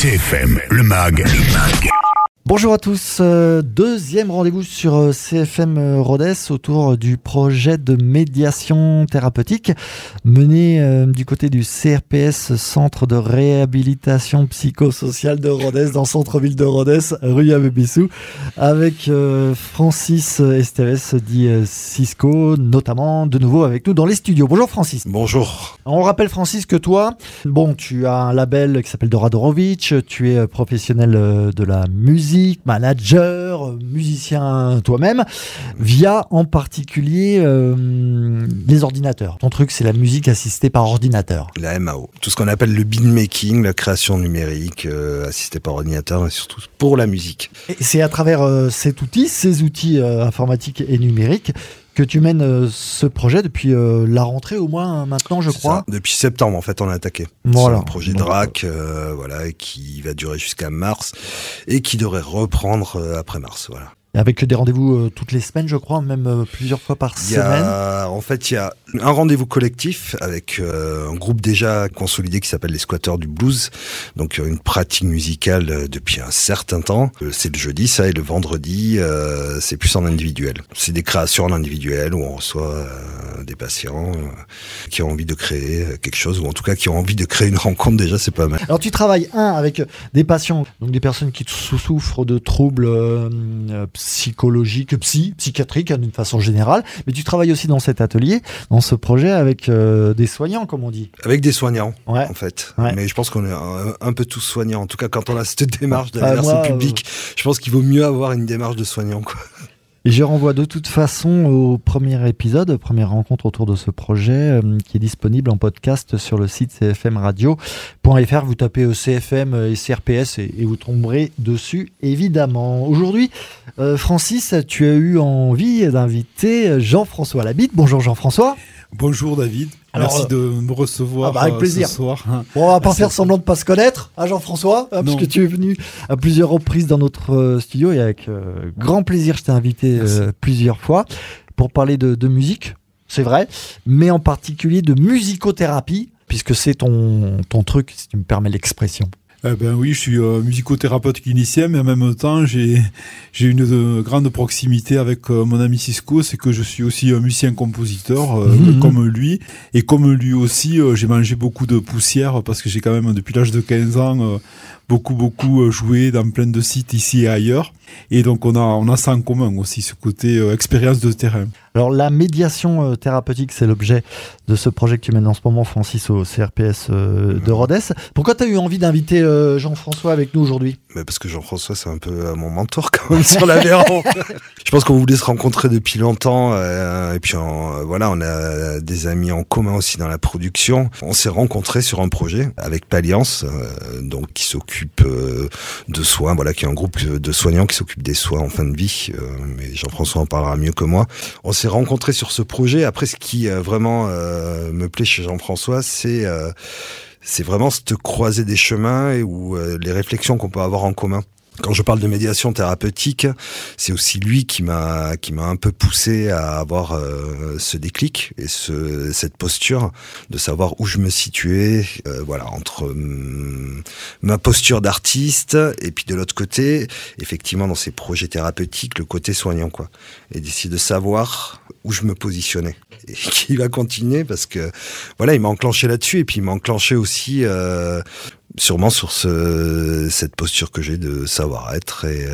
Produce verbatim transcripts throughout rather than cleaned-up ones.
C F M, le mag. Le mag. Bonjour à tous, euh, deuxième rendez-vous sur euh, C F M euh, Rodez autour du projet de médiation thérapeutique mené euh, du côté du C R P S, Centre de réhabilitation psychosociale de Rodez, dans le centre-ville de Rodez, rue Abbé-Bissou, avec euh, Francis Esteves dit euh, Cisco, notamment de nouveau avec nous dans les studios. Bonjour Francis. Bonjour. On rappelle Francis que toi, bon, tu as un label qui s'appelle Doradorovic, tu es professionnel euh, de la musique, manager, musicien toi-même, via en particulier euh, les ordinateurs. Ton truc, c'est la musique assistée par ordinateur. La M A O. Tout ce qu'on appelle le beatmaking, la création numérique euh, assistée par ordinateur, et surtout pour la musique. Et c'est à travers euh, cet outil, ces outils euh, informatiques et numériques, que tu mènes euh, ce projet depuis euh, la rentrée au moins maintenant, je C'est crois. Ça. Depuis septembre, en fait, on a attaqué. Voilà. C'est un projet de R A C, euh, voilà, qui va durer jusqu'à mars et qui devrait reprendre euh, après mars, voilà. Avec des rendez-vous euh, toutes les semaines, je crois, même euh, plusieurs fois par Il y a, semaine. en fait, il y a un rendez-vous collectif avec euh, un groupe déjà consolidé qui s'appelle les Squatteurs du Blues. Donc, euh, une pratique musicale euh, depuis un certain temps. Euh, c'est le jeudi, ça, et le vendredi, euh, c'est plus en individuel. C'est des créations en individuel où on reçoit euh, des patients euh, qui ont envie de créer quelque chose, ou en tout cas qui ont envie de créer une rencontre. Déjà, c'est pas mal. Alors, tu travailles, un, avec des patients, donc des personnes qui souffrent de troubles euh, psychologiques, psy, psychiatriques, d'une façon générale, mais tu travailles aussi dans cet atelier, dans ce projet, avec euh, des soignants, comme on dit. Avec des soignants, ouais. en fait. Ouais. Mais je pense qu'on est un, un peu tous soignants. En tout cas, quand on a cette démarche d'aller bah, vers moi, ce public, euh... je pense qu'il vaut mieux avoir une démarche de soignant, quoi. Et je renvoie de toute façon au premier épisode, première rencontre autour de ce projet, euh, qui est disponible en podcast sur le site c f m radio point f r. Vous tapez euh, C F M et C R P S et, et vous tomberez dessus, évidemment. Aujourd'hui, euh, Francis, tu as eu envie d'inviter Jean-François Labitte. Bonjour Jean-François. Bonjour David, Alors, merci de me recevoir ah bah avec plaisir. ce soir. Bon, on va pas merci faire semblant de pas se connaître, hein, Jean-François, hein, parce que tu es venu à plusieurs reprises dans notre euh, studio et avec euh, grand plaisir, je t'ai invité euh, plusieurs fois pour parler de, de musique, c'est vrai, mais en particulier de musicothérapie, puisque c'est ton, ton truc, si tu me permets l'expression. Eh ben oui, je suis euh, musicothérapeute clinicien, mais en même temps, j'ai j'ai une de, grande proximité avec euh, mon ami Cisco, c'est que je suis aussi un musicien-compositeur, euh, mmh. comme lui, et comme lui aussi, euh, j'ai mangé beaucoup de poussière, parce que j'ai quand même, depuis l'âge de quinze ans, euh, beaucoup, beaucoup joué dans plein de sites ici et ailleurs, et donc on a, on a ça en commun aussi, ce côté euh, expérience de terrain. Alors la médiation euh, thérapeutique, c'est l'objet de ce projet que tu mènes en ce moment, Francis, au C R P S euh, de Rodez. Pourquoi tu as eu envie d'inviter euh, Jean-François avec nous aujourd'hui ? Mais parce que Jean-François, c'est un peu euh, mon mentor quand même sur l'Aveyron. Je pense qu'on voulait se rencontrer depuis longtemps, euh, et puis on, euh, voilà, on a des amis en commun aussi dans la production. On s'est rencontrés sur un projet avec Palliance, euh, donc qui s'occupe euh, de soins, voilà, qui est un groupe de soignants qui s'occupe des soins en fin de vie. Euh, mais Jean-François en parlera mieux que moi. On s'est rencontrés sur ce projet. Après, ce qui euh, vraiment euh, me plaît chez Jean-François, c'est euh, c'est vraiment cette croisée des chemins et où euh, les réflexions qu'on peut avoir en commun. Quand je parle de médiation thérapeutique, c'est aussi lui qui m'a qui m'a un peu poussé à avoir euh, ce déclic et ce cette posture de savoir où je me situais, euh, voilà, entre hum, ma posture d'artiste et puis de l'autre côté, effectivement dans ces projets thérapeutiques, le côté soignant, quoi, et d'essayer de savoir où je me positionnais et qui va continuer parce que voilà, il m'a enclenché là-dessus et puis il m'a enclenché aussi euh, sûrement sur ce, cette posture que j'ai de savoir-être et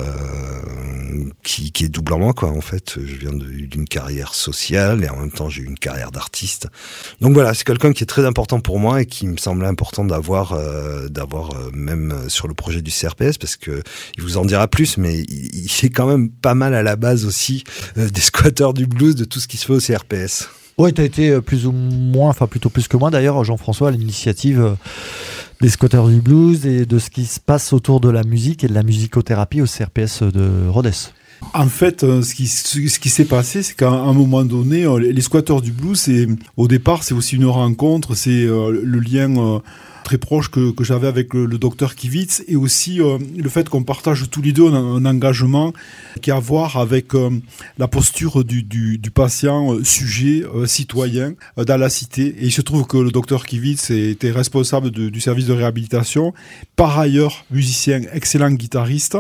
euh, qui, qui est double en moi, quoi. En fait, je viens de, d'une carrière sociale et en même temps j'ai eu une carrière d'artiste. Donc voilà, c'est quelqu'un qui est très important pour moi et qui me semblait important d'avoir, euh, d'avoir euh, même sur le projet du C R P S, parce que il vous en dira plus, mais il, il est quand même pas mal à la base aussi euh, des Squatteurs du Blues, de tout ce qui se fait au C R P S. Oui, tu as été plus ou moins, enfin plutôt plus que moi d'ailleurs, Jean-François, à l'initiative euh, des Squatteurs du Blues et de ce qui se passe autour de la musique et de la musicothérapie au C R P S de Rodez. En fait, ce qui, ce qui s'est passé, c'est qu'à un moment donné, les Squatteurs du Blues, c'est, au départ, c'est aussi une rencontre, c'est le lien très proche que, que j'avais avec le, le docteur Kivitz, et aussi euh, le fait qu'on partage tous les deux un, un engagement qui a à voir avec euh, la posture du, du, du patient euh, sujet euh, citoyen euh, dans la cité. Et il se trouve que le docteur Kivitz était responsable de, du service de réhabilitation, par ailleurs musicien, excellent guitariste.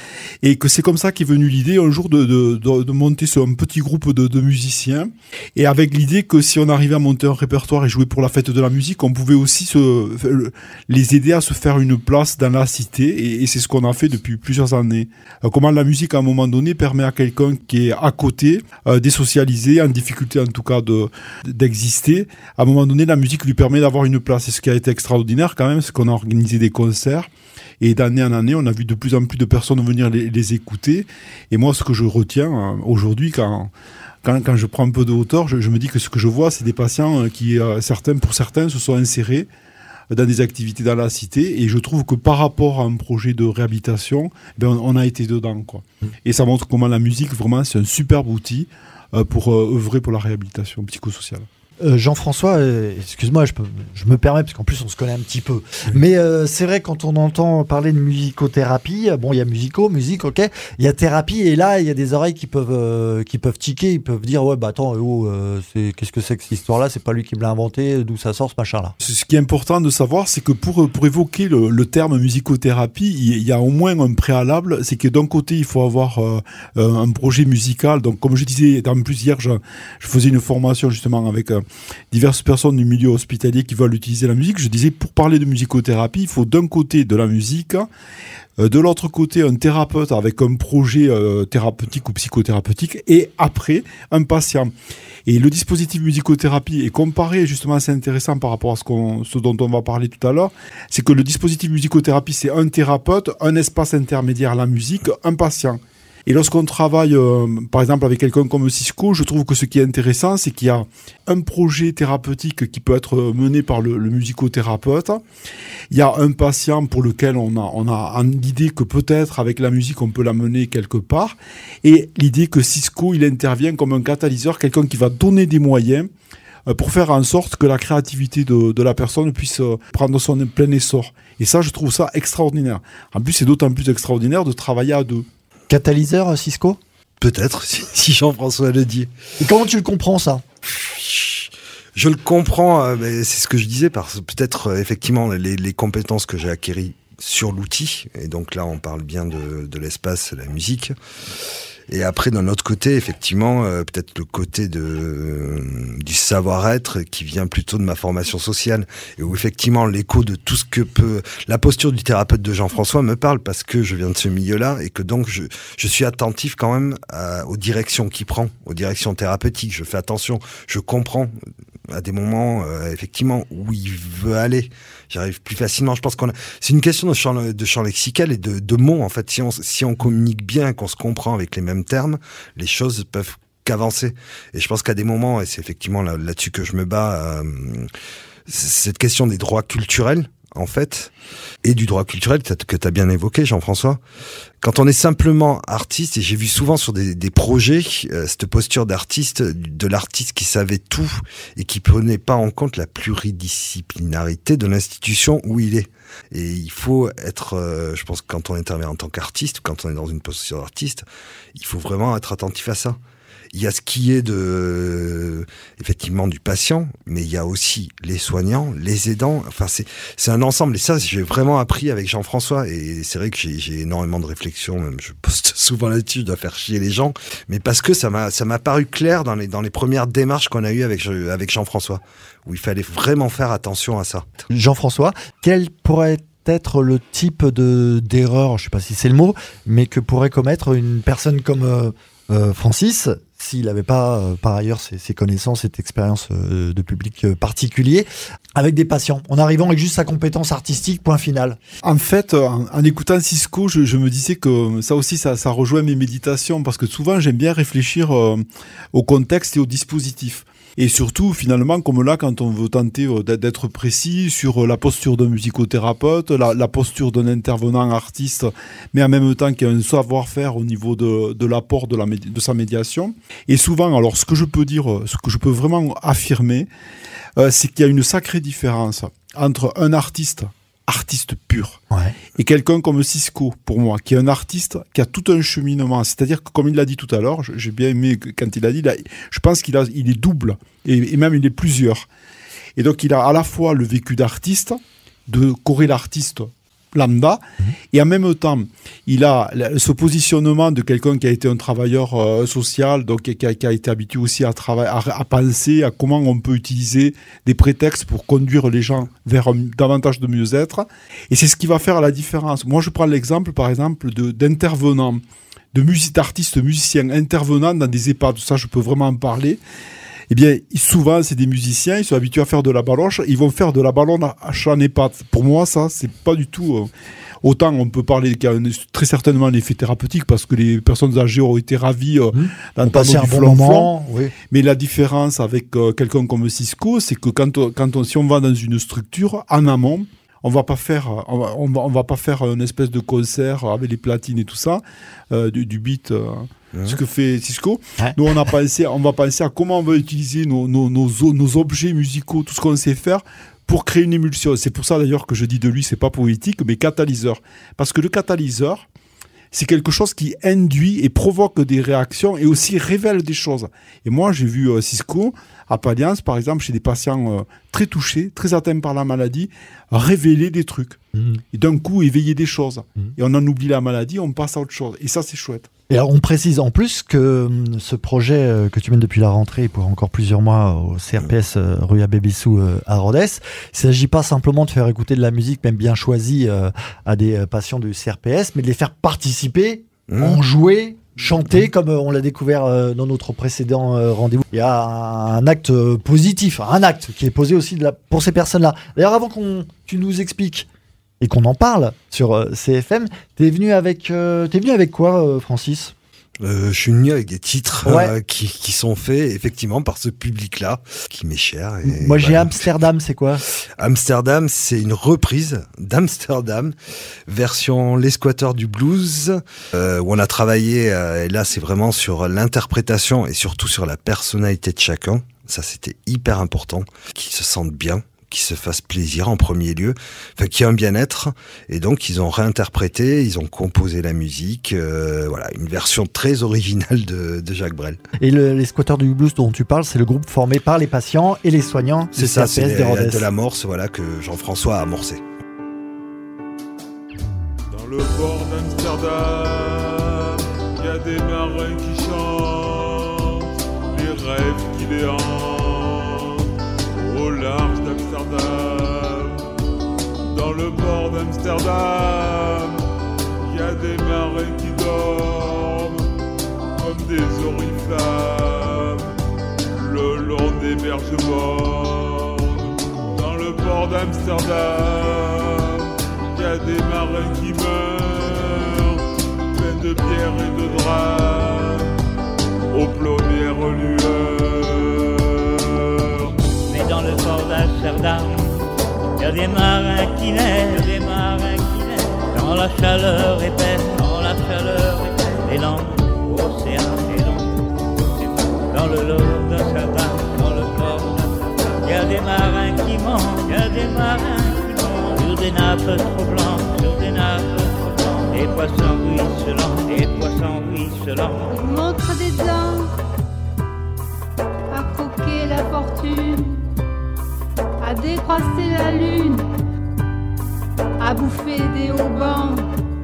Et que c'est comme ça qu'est venue l'idée un jour de, de, de, de monter ce, un petit groupe de, de musiciens, et avec l'idée que si on arrivait à monter un répertoire et jouer pour la fête de la musique, on pouvait aussi se, les aider à se faire une place dans la cité, et, et c'est ce qu'on a fait depuis plusieurs années. Euh, comment la musique à un moment donné permet à quelqu'un qui est à côté, euh, désocialisé, en difficulté en tout cas de, d'exister, à un moment donné la musique lui permet d'avoir une place. Et ce qui a été extraordinaire quand même, c'est qu'on a organisé des concerts. Et d'année en année, on a vu de plus en plus de personnes venir les, les écouter. Et moi, ce que je retiens euh, aujourd'hui, quand, quand, quand je prends un peu de hauteur, je, je me dis que ce que je vois, c'est des patients qui, euh, certains, pour certains, se sont insérés dans des activités dans la cité. Et je trouve que par rapport à un projet de réhabilitation, ben, on, on a été dedans, quoi. Mmh. Et ça montre comment la musique, vraiment, c'est un superbe outil euh, pour euh, œuvrer pour la réhabilitation psychosociale. Euh, Jean-François, euh, excuse-moi, je, peux, je me permets, parce qu'en plus on se connaît un petit peu. Oui. Mais euh, c'est vrai, quand on entend parler de musicothérapie, bon, il y a musico, musique, ok, il y a thérapie, et là, il y a des oreilles qui peuvent, euh, qui peuvent tiquer, ils peuvent dire, ouais, bah attends, oh, euh, c'est, qu'est-ce que c'est que cette histoire-là, c'est pas lui qui me l'a inventé, d'où ça sort ce machin-là. Ce qui est important de savoir, c'est que pour, pour évoquer le, le terme musicothérapie, il y a au moins un préalable, c'est que d'un côté, il faut avoir euh, un projet musical. Donc, comme je disais, en plus, hier, je, je faisais une formation justement avec euh, diverses personnes du milieu hospitalier qui veulent utiliser la musique. Je disais, pour parler de musicothérapie, il faut d'un côté de la musique, euh, de l'autre côté un thérapeute avec un projet euh, thérapeutique ou psychothérapeutique, et après un patient. Et le dispositif musicothérapie est comparé, justement, c'est intéressant par rapport à ce, qu'on, ce dont on va parler tout à l'heure, c'est que le dispositif musicothérapie, c'est un thérapeute, un espace intermédiaire, la musique, un patient. Et lorsqu'on travaille, euh, par exemple, avec quelqu'un comme Cisco, je trouve que ce qui est intéressant, c'est qu'il y a un projet thérapeutique qui peut être mené par le, le musicothérapeute. Il y a un patient pour lequel on a, on a l'idée que peut-être, avec la musique, on peut l'amener quelque part. Et l'idée que Cisco, il intervient comme un catalyseur, quelqu'un qui va donner des moyens pour faire en sorte que la créativité de, de la personne puisse prendre son plein essor. Et ça, je trouve ça extraordinaire. En plus, c'est d'autant plus extraordinaire de travailler à deux. Catalyseur, Cisco ? Peut-être, si, si Jean-François le dit. Et comment tu le comprends, ça ? Je le comprends, mais c'est ce que je disais, parce que peut-être, effectivement, les, les compétences que j'ai acquises sur l'outil, et donc là, on parle bien de, de l'espace, la musique. Et après, d'un autre côté, effectivement, euh, peut-être le côté de euh, du savoir-être qui vient plutôt de ma formation sociale, et où effectivement l'écho de tout ce que peut la posture du thérapeute de Jean-François me parle, parce que je viens de ce milieu-là, et que donc je je suis attentif quand même à, aux directions qu'il prend, aux directions thérapeutiques. Je fais attention, je comprends à des moments euh, effectivement où il veut aller. J'arrive plus facilement. Je pense qu'on a... c'est une question de champ, de champ lexical et de, de mots en fait. Si on si on communique bien, qu'on se comprend avec les mêmes termes, les choses peuvent qu'avancer. Et je pense qu'à des moments, et c'est effectivement là, là-dessus que je me bats, euh, cette question des droits culturels, en fait, et du droit culturel que tu as bien évoqué, Jean-François. Quand on est simplement artiste, et j'ai vu souvent sur des, des projets euh, cette posture d'artiste, de l'artiste qui savait tout et qui prenait pas en compte la pluridisciplinarité de l'institution où il est. Et il faut être, euh, je pense que quand on intervient en tant qu'artiste, quand on est dans une posture d'artiste, il faut vraiment être attentif à ça. Il y a ce qui est de, effectivement, du patient, mais il y a aussi les soignants, les aidants. Enfin, c'est, c'est un ensemble. Et ça, j'ai vraiment appris avec Jean-François. Et c'est vrai que j'ai, j'ai énormément de réflexions. Même, je poste souvent là-dessus. Je dois faire chier les gens. Mais parce que ça m'a, ça m'a paru clair dans les, dans les premières démarches qu'on a eues avec, avec Jean-François, où il fallait vraiment faire attention à ça. Jean-François, quel pourrait être le type de, d'erreur, je sais pas si c'est le mot, mais que pourrait commettre une personne comme, euh, euh, Francis, s'il n'avait pas, euh, par ailleurs, ses, ses connaissances, cette expérience euh, de public euh, particulier, avec des patients, en arrivant avec juste sa compétence artistique, point final. En fait, en, en écoutant Cisco, je, je me disais que ça aussi, ça, ça rejoint mes méditations, parce que souvent, j'aime bien réfléchir euh, au contexte et au dispositif. Et surtout, finalement, comme là, quand on veut tenter d'être précis sur la posture d'un musicothérapeute, la, la posture d'un intervenant artiste, mais en même temps qu'il y a un savoir-faire au niveau de, de l'apport de, la, de sa médiation. Et souvent, alors, ce que je peux dire, ce que je peux vraiment affirmer, euh, c'est qu'il y a une sacrée différence entre un artiste, artiste pur, Ouais. et quelqu'un comme Sisqo, pour moi, qui est un artiste qui a tout un cheminement. C'est-à-dire que, comme il l'a dit tout à l'heure, j'ai bien aimé quand il a dit, là, je pense qu'il a, il est double, et, et même il est plusieurs. Et donc, il a à la fois le vécu d'artiste, de Corée l'artiste lambda, mmh. et en même temps, il a ce positionnement de quelqu'un qui a été un travailleur euh, social, donc qui a, qui a été habitué aussi à, travailler, à, à penser à comment on peut utiliser des prétextes pour conduire les gens vers un, davantage de mieux-être. Et c'est ce qui va faire la différence. Moi, je prends l'exemple, par exemple, de, d'intervenants, de musiques, d'artistes musiciens intervenant dans des EHPAD. Ça, je peux vraiment en parler. Eh bien, souvent, c'est des musiciens, ils sont habitués à faire de la baloche, ils vont faire de la ballonne à chant EHPAD. Pour moi, ça, c'est pas du tout... Euh, autant on peut parler qu'il y a un, très certainement un effet thérapeutique, parce que les personnes âgées ont été ravies euh, mmh. d'entendre du un bon flonflon. moment, oui. Mais la différence avec euh, quelqu'un comme Sisqo, c'est que quand, on, quand on, si on va dans une structure, en amont, on va pas faire, on va, on va, on va pas faire une espèce de concert avec les platines et tout ça, euh, du, du beat... Euh, Mmh. ce que fait Sisqo. Ouais. Nous, on a pensé, on va penser à comment on va utiliser nos, nos, nos, nos objets musicaux, tout ce qu'on sait faire, pour créer une émulsion. C'est pour ça d'ailleurs que je dis de lui, c'est pas poétique, mais catalyseur. Parce que le catalyseur, c'est quelque chose qui induit et provoque des réactions et aussi révèle des choses. Et moi, j'ai vu euh, Sisqo à Paliance, par exemple, chez des patients euh, très touchés, très atteints par la maladie, révéler des trucs. Mmh. Et d'un coup, éveiller des choses. Mmh. Et on en oublie la maladie, on passe à autre chose. Et ça, c'est chouette. Et alors, on précise en plus que hum, ce projet euh, que tu mènes depuis la rentrée pour encore plusieurs mois au C R P S euh, rue Abbé Bissou euh, à Rodez, il ne s'agit pas simplement de faire écouter de la musique, même bien choisie, euh, à des euh, patients du C R P S, mais de les faire participer, mmh. en jouer, chanter, mmh. comme euh, on l'a découvert euh, dans notre précédent euh, rendez-vous. Il y a un, un acte euh, positif, un acte qui est posé aussi de la, pour ces personnes-là. D'ailleurs, avant qu'on tu nous expliques et qu'on en parle sur euh, C F M, t'es venu avec, euh, t'es venu avec quoi, euh, Francis ? Euh, je suis venu avec des titres ouais. euh, qui, qui sont faits effectivement par ce public-là, qui m'est cher. Et Moi, j'ai voilà. Amsterdam, c'est quoi ? Amsterdam, c'est une reprise d'Amsterdam, version Les Squatteurs du Blues, euh, où on a travaillé, euh, et là, c'est vraiment sur l'interprétation et surtout sur la personnalité de chacun. Ça, c'était hyper important, qu'ils se sentent bien, qui se fassent plaisir en premier lieu, enfin qui a un bien-être, et donc ils ont réinterprété, ils ont composé la musique, euh, voilà, une version très originale de, de Jacques Brel. Et le, les Squatteurs du Blues dont tu parles, c'est le groupe formé par les patients et les soignants. C'est ça, c'est les, de l'amorce, voilà, que Jean-François a amorcé. Dans le port d'Amsterdam, il y a des marins qui chantent les rêves qui les hantent au large d'Amsterdam. Dans le port d'Amsterdam, il y a des marins qui dorment comme des oriflammes le long des berges mornes. Dans le port d'Amsterdam, il y a des marins qui meurent, pleins de pierres et de draps, aux premières lueurs. Mais dans le port d'Amsterdam, il y a des marins qui naissent, des marins qui naissent, dans la chaleur épaisse, dans la chaleur épaisse, des langues, océans, des langues, dans le lot d'Amsterdam, dans le port d'Amsterdam, il y a des marins qui mentent, il y a des marins qui mentent, sur des nappes trop blanches, sur des nappes trop blanches, des poissons ruisselants, des poissons ruisselants. Montre des dents, à croquer la fortune, à décroiser la lune, à bouffer des haubans.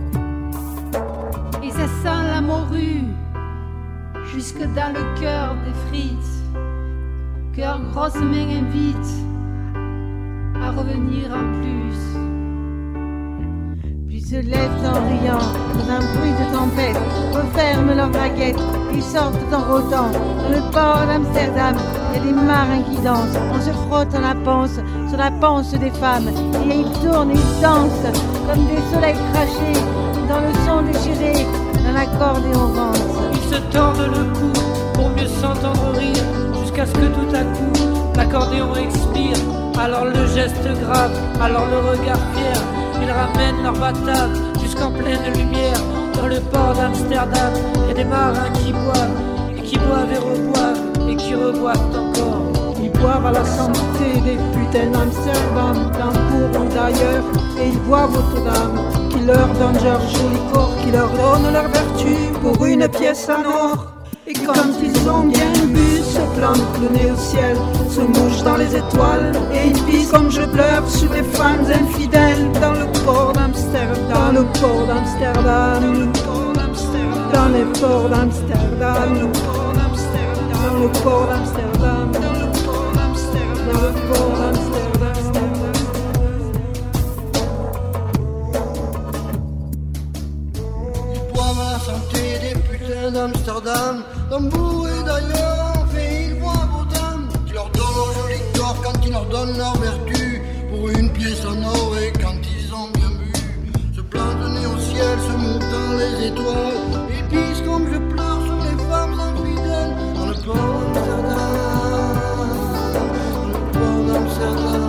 Et ça sent la morue, jusque dans le cœur des frites. Cœur grosse main invite à revenir en plus. Puis se lèvent en riant, dans un bruit de tempête, referment leurs baguettes, ils sortent en rôdant. Dans le port d'Amsterdam, il y a des marins qui dansent, on se frotte en la panse, sur la panse des femmes, et ils tournent, ils dansent, comme des soleils crachés, dans le son déchiré, dans l'accordéon rance. Ils se tordent le cou, pour mieux s'entendre rire, jusqu'à ce que tout à coup, l'accordéon expire. Alors le geste grave, alors le regard fier, ils ramènent leur batave jusqu'en pleine lumière. Dans le port d'Amsterdam, il y a des marins qui boivent, et qui boivent et reboivent, et qui reboivent encore. Ils boivent à la santé des putains d'Amsterdam, d'Hambourg ou d'ailleurs, et ils boivent aux dames qui leur donnent leur joli corps, qui leur donnent leur vertu pour une pièce en or. Et quand ils ont bien bu, se plantent le nez au ciel, se mouchent dans les étoiles, et ils pissent comme je pleure sur les femmes infidèles dans le port d'Amsterdam, dans le port d'Amsterdam, dans le port d'Amsterdam, dans les ports d'Amsterdam, dans le port d'Amsterdam, dans le port d'Amsterdam, dans le port d'Amsterdam, dans le port d'Amsterdam. Ils boivent à la santé des putains d'Amsterdam, d'Hambourg et d'ailleurs, et ils boivent aux dames qui leur donnent leur joli corps quand ils leur donnent leur vertu pour une pièce en or. Et quand ils ont bien bu, se plantent le nez au ciel, se montent dans les étoiles, ils pissent comme je pleure sur les femmes infidèles dans le port d'Amsterdam, dans le port d'Amsterdam.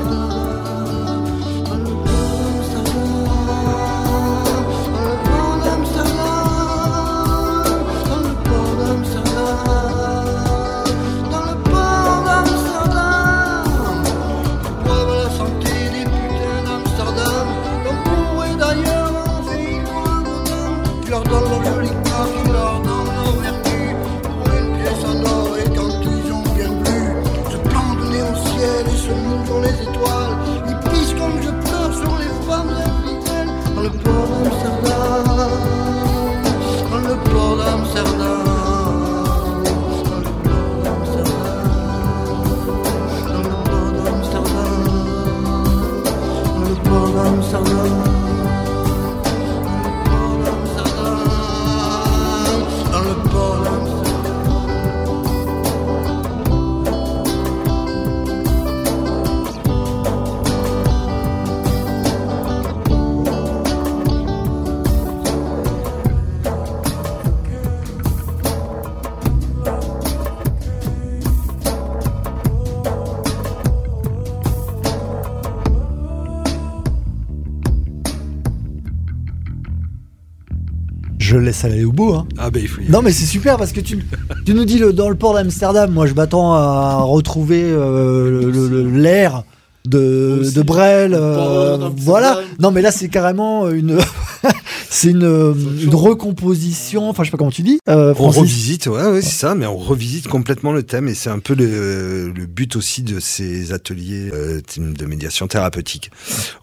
Je laisse aller au bout. Hein. Ah ben il faut y Non mais c'est super parce que tu, tu nous dis le, dans le port d'Amsterdam, moi je m'attends à retrouver euh, le, le, l'air de, de Brel. Euh, voilà. Non mais là c'est carrément une... C'est une, une recomposition, enfin je sais pas comment tu dis. Euh, on revisite, ouais, ouais, c'est ça, mais on revisite complètement le thème et c'est un peu le, le but aussi de ces ateliers euh, de médiation thérapeutique.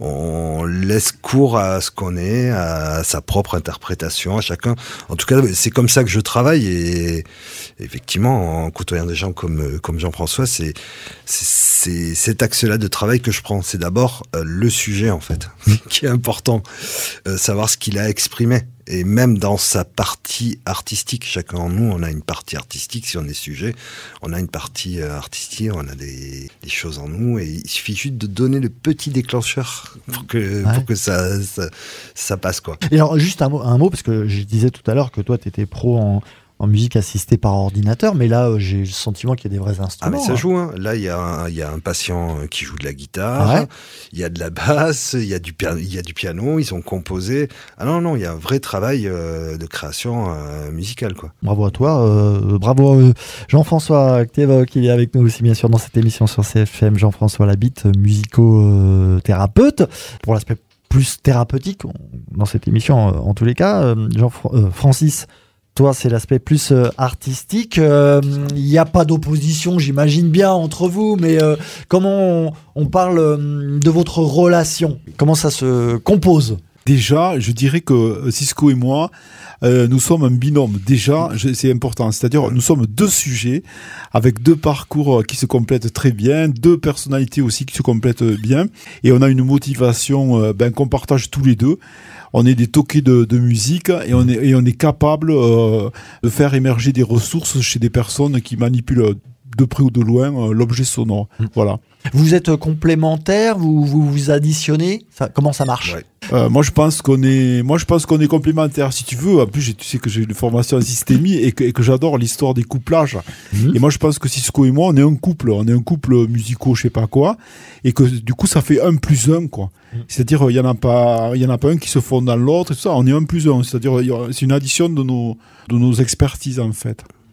On laisse cours à ce qu'on est, à sa propre interprétation, à chacun. En tout cas, c'est comme ça que je travaille et effectivement, en côtoyant des gens comme comme Jean-François, c'est c'est, c'est cet axe-là de travail que je prends. C'est d'abord euh, le sujet en fait, qui est important, euh, savoir ce qu'il a exprimé. Et même dans sa partie artistique, chacun en nous, on a une partie artistique. Si on est sujet, on a une partie artistique, on a des, des choses en nous. Et il suffit juste de donner le petit déclencheur pour que, ouais. pour que ça, ça, ça passe, quoi. Et alors, juste un mot, un mot, parce que je disais tout à l'heure que toi, tu étais pro en... en musique assistée par ordinateur, mais là, euh, j'ai le sentiment qu'il y a des vrais instruments. Ah, mais ça hein. joue, hein. Là, il y, a un, il y a un patient qui joue de la guitare, ah ouais il y a de la basse, il y a du, il y a du piano, ils ont composé. Ah non, non, il y a un vrai travail euh, de création euh, musicale, quoi. Bravo à toi, euh, bravo euh, Jean-François Ktevok, qui est avec nous aussi, bien sûr, dans cette émission sur C F M. Jean-François Labitte, musico-thérapeute, pour l'aspect plus thérapeutique dans cette émission, en tous les cas. Jean-Francis, toi, c'est l'aspect plus euh, artistique. Il euh, n'y a pas d'opposition, j'imagine bien, entre vous, mais euh, comment on, on parle euh, de votre relation ? Comment ça se compose ? Déjà, je dirais que Cisco et moi, euh, nous sommes un binôme. Déjà, je, c'est important. C'est-à-dire, nous sommes deux sujets avec deux parcours qui se complètent très bien, deux personnalités aussi qui se complètent bien. Et on a une motivation euh, ben, qu'on partage tous les deux. On est des toqués de, de musique et on est, et on est capable euh, de faire émerger des ressources chez des personnes qui manipulent de près ou de loin euh, l'objet sonore. Mmh. Voilà. Vous êtes complémentaires, vous vous, vous additionnez, ça, comment ça marche ? Ouais. Euh, moi je pense qu'on est, moi je pense qu'on est complémentaires si tu veux. En plus, j'ai, tu sais que j'ai une formation en systémie et que, et que j'adore l'histoire des couplages. Mmh. Et moi je pense que Cisco et moi, on est un couple, on est un couple musical, je sais pas quoi, et que du coup ça fait un plus un quoi. Mmh. C'est-à-dire il y en a pas, il y en a pas un qui se fond dans l'autre et tout ça. On est un plus un. C'est-à-dire c'est une addition de nos de nos expertises en fait.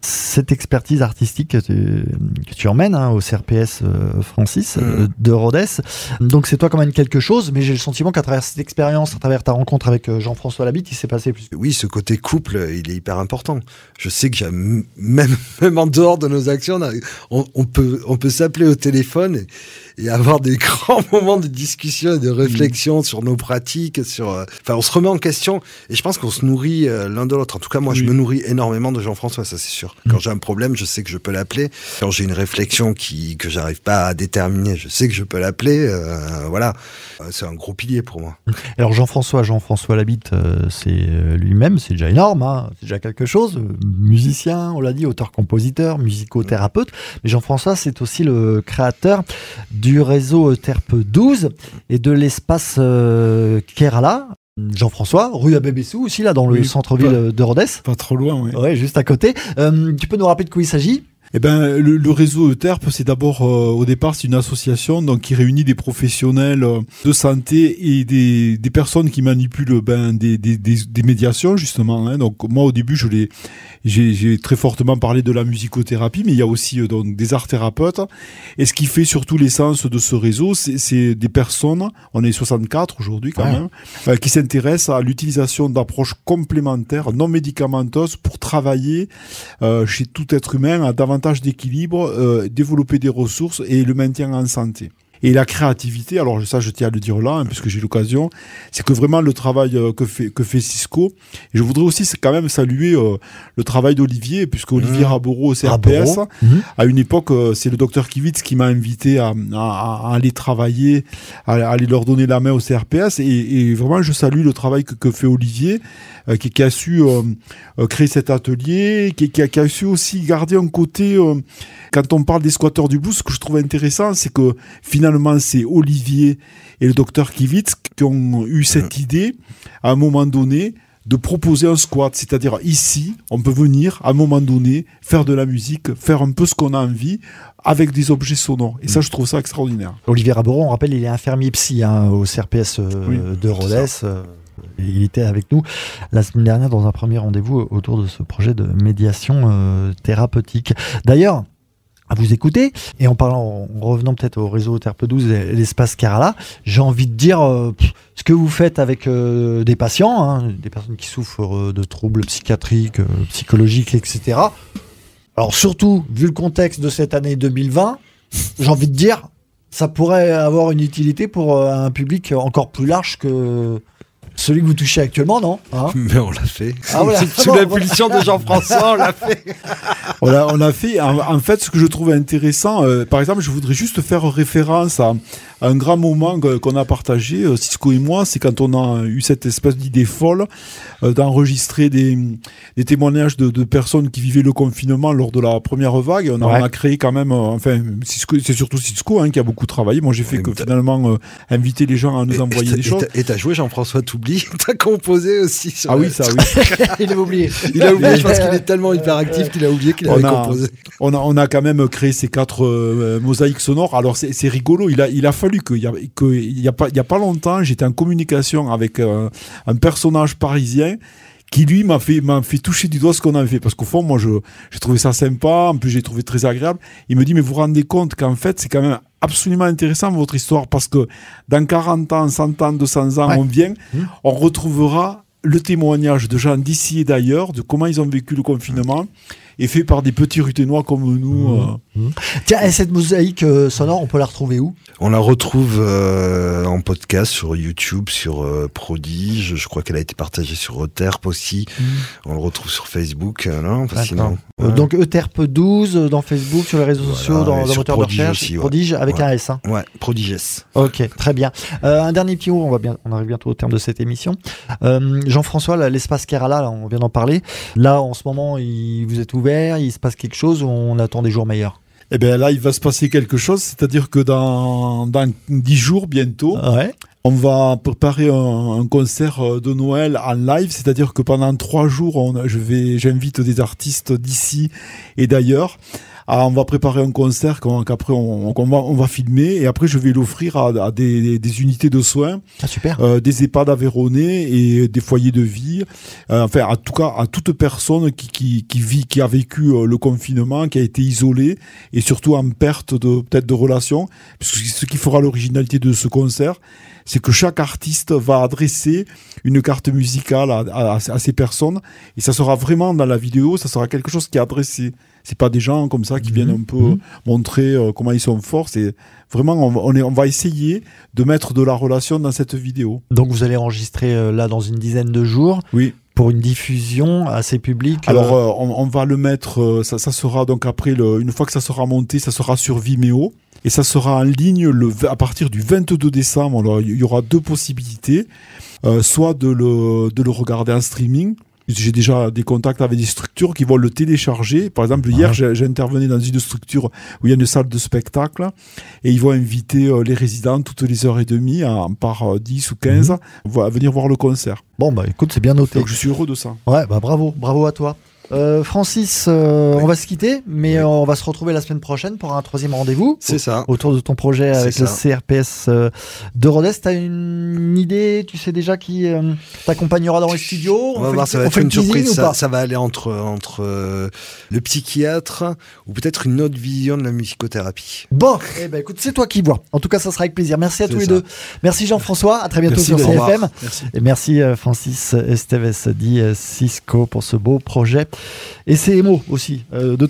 cette expertise artistique que tu, que tu emmènes hein, au C R P S euh, Francis euh, de Rodez. Donc c'est toi quand même quelque chose, mais j'ai le sentiment qu'à travers cette expérience, à travers ta rencontre avec euh, Jean-François Labitte, il s'est passé plus. Oui, ce côté couple, il est hyper important. Je sais que j'ai, même, même en dehors de nos actions, on, on peut, on peut s'appeler au téléphone et, et avoir des grands moments de discussion et de réflexion mmh. sur nos pratiques, sur, euh, enfin, on se remet en question et je pense qu'on se nourrit euh, l'un de l'autre. En tout cas, moi, oui. je me nourris énormément de Jean-François, ça c'est sûr. Quand j'ai un problème, je sais que je peux l'appeler. Quand j'ai une réflexion qui que j'arrive pas à déterminer, je sais que je peux l'appeler. Euh, voilà, c'est un gros pilier pour moi. Alors Jean-François, Jean-François Labitte, euh, c'est lui-même, c'est déjà énorme, hein, c'est déjà quelque chose. Musicien, on l'a dit, auteur-compositeur, musicothérapeute. Mais Jean-François, c'est aussi le créateur du réseau Euterpe douze et de l'espace euh, Kerala. Jean-François, rue Abbé-Bessou aussi, là, dans le oui, centre-ville pas, de Rodez. Pas trop loin, oui. Ouais, juste à côté. Euh, tu peux nous rappeler de quoi il s'agit ? Eh ben, le, le réseau Euterpe, c'est d'abord, euh, au départ, c'est une association donc qui réunit des professionnels euh, de santé et des, des personnes qui manipulent ben des, des, des, des médiations justement. Hein. Donc moi, au début, je l'ai, j'ai, j'ai très fortement parlé de la musicothérapie, mais il y a aussi euh, donc des art thérapeutes. Et ce qui fait surtout l'essence de ce réseau, c'est, c'est des personnes. On est soixante-quatre aujourd'hui quand ouais. même, euh, qui s'intéressent à l'utilisation d'approches complémentaires, non médicamenteuses, pour travailler euh, chez tout être humain à davantage d'équilibre, euh, développer des ressources et le maintien en santé. Et la créativité, alors ça je tiens à le dire là, hein, puisque j'ai l'occasion, c'est que vraiment le travail euh, que fait que fait Cisco, et je voudrais aussi quand même saluer euh, le travail d'Olivier, puisque Olivier mmh. Raboreau au C R P S, mmh. à une époque, euh, c'est le docteur Kivitz qui m'a invité à, à, à aller travailler, à, à aller leur donner la main au C R P S, et, et vraiment je salue le travail que, que fait Olivier, euh, qui, qui a su euh, euh, créer cet atelier, qui, qui, a, qui a su aussi garder un côté, euh, quand on parle des squatteurs du blues, ce que je trouve intéressant, c'est que finalement c'est Olivier et le docteur Kivitz qui ont eu cette idée, à un moment donné, de proposer un squat. C'est-à-dire, ici, on peut venir, à un moment donné, faire de la musique, faire un peu ce qu'on a envie, avec des objets sonores. Et ça, je trouve ça extraordinaire. Olivier Raboreau, on rappelle, il est infirmier psy hein, au C R P S euh, oui, de Rodez. Euh, il était avec nous la semaine dernière dans un premier rendez-vous autour de ce projet de médiation euh, thérapeutique. D'ailleurs, à vous écouter, et en parlant, en revenant peut-être au réseau Euterpe douze et l'espace Kerala, j'ai envie de dire euh, ce que vous faites avec euh, des patients, hein, des personnes qui souffrent euh, de troubles psychiatriques, euh, psychologiques, et cetera. Alors surtout, vu le contexte de cette année deux mille vingt, j'ai envie de dire, ça pourrait avoir une utilité pour euh, un public encore plus large que celui que vous touchez actuellement, non hein? Mais on l'a fait. Ah, voilà. Sous la pulsion de Jean-François, on l'a fait. on, a, on a fait. En, en fait, ce que je trouve intéressant, euh, par exemple, je voudrais juste faire référence à, à un grand moment que, qu'on a partagé, euh, Cisco et moi, c'est quand on a eu cette espèce d'idée folle euh, d'enregistrer des, des témoignages de, de personnes qui vivaient le confinement lors de la première vague. On a, ouais. on a créé quand même, euh, enfin, Cisco, c'est surtout Cisco hein, qui a beaucoup travaillé. Moi, j'ai fait et que finalement euh, inviter les gens à nous et, envoyer et des choses. Et t'as joué Jean-François Toubi. T'as composé aussi sur ah oui ça oui il a oublié il a oublié je pense qu'il est tellement hyperactif qu'il a oublié qu'il avait on a, composé on a on a quand même créé ces quatre euh, mosaïques sonores. Alors c'est c'est rigolo, il a il a fallu que il y a que il y a pas il y a pas longtemps j'étais en communication avec euh, un personnage parisien qui lui m'a fait m'a fait toucher du doigt ce qu'on avait fait, parce qu'au fond moi je j'ai trouvé ça sympa, en plus j'ai trouvé très agréable. Il me dit mais vous vous rendez compte qu'en fait c'est quand même absolument intéressant votre histoire, parce que dans quarante ans, cent ans, deux cents ans, ouais. on vient, mmh. on retrouvera le témoignage de gens d'ici et d'ailleurs, de comment ils ont vécu le confinement, et fait par des petits ruténois comme nous. Mmh. Euh. Mmh. Tiens, et cette mosaïque euh, sonore, on peut la retrouver où ? On la retrouve euh, en podcast sur YouTube, sur euh, Prodige. Je crois qu'elle a été partagée sur Euterpe aussi. Mmh. On le retrouve sur Facebook. Euh, non, sinon, euh, ouais. Donc Euterpe douze dans Facebook, sur les réseaux voilà, sociaux, dans le moteur de recherche. Aussi, ouais. Prodige avec ouais. un S. Hein. Ouais, Prodiges. Ok, très bien. Euh, un dernier petit mot, on va bien, on arrive bientôt au terme de cette émission. Euh, Jean-François, là, l'espace Kerala, là, on vient d'en parler. Là, en ce moment, il, vous êtes ouvert, il se passe quelque chose ou on attend des jours meilleurs ? Eh bien là, il va se passer quelque chose, c'est-à-dire que dans, dans dix jours bientôt, ouais. on va préparer un, un concert de Noël en live, c'est-à-dire que pendant trois jours, on, je vais, j'invite des artistes d'ici et d'ailleurs Ah, on va préparer un concert qu'on- qu'après on, qu'on va, on va filmer et après je vais l'offrir à, à des, des, des unités de soins, Ah, super. euh, des EHPAD aveyronnais et des foyers de vie. Euh, enfin, en tout cas, à toute personne qui, qui, qui vit, qui a vécu euh, le confinement, qui a été isolée et surtout en perte de peut-être de relations. Parce que ce qui fera l'originalité de ce concert, c'est que chaque artiste va adresser une carte musicale à, à, à ces personnes et ça sera vraiment dans la vidéo, ça sera quelque chose qui est adressé. C'est pas des gens comme ça qui viennent un peu Mhm. montrer euh, comment ils sont forts. C'est vraiment, on, va- on, est, on va essayer de mettre de la relation dans cette vidéo. Donc vous allez enregistrer euh, là dans une dizaine de jours Oui. pour une diffusion assez publique. Alors, euh, euh, on, on va le mettre, euh, ça, ça sera donc après, le, une fois que ça sera monté, ça sera sur Vimeo. Et ça sera en ligne le, v- à partir du vingt-deux décembre. Alors, il y aura deux possibilités. Euh, soit de le, de le regarder en streaming. J'ai déjà des contacts avec des structures qui vont le télécharger. Par exemple, hier, Ouais. j'ai, j'ai intervenu dans une structure où il y a une salle de spectacle et ils vont inviter euh, les résidents toutes les heures et demie, à, par euh, dix ou quinze, Mhm. à venir voir le concert. Bon, bah écoute, c'est bien noté. Donc, je suis heureux de ça. Ouais, bah bravo, bravo à toi. Euh, Francis, euh, on va se quitter, mais Oui. euh, on va se retrouver la semaine prochaine pour un troisième rendez-vous. C'est ça. Autour de ton projet C'est avec le ça. C R P S euh, de Rodez. T'as une idée, tu sais déjà qui euh, t'accompagnera dans les studios? On va fait voir, le- ça va on être fait une le teasing surprise. ou Ça, pas ça va aller entre, entre euh, le psychiatre ou peut-être une autre vision de la musicothérapie. Bon, eh ben écoute, c'est toi qui vois. En tout cas, ça sera avec plaisir. Merci à C'est tous les ça. deux. Merci Jean-François, à très bientôt Merci, sur au C F revoir. M. Merci. Et merci euh, Francis Esteves dit euh, Cisco pour ce beau projet. Et ces mots aussi euh, de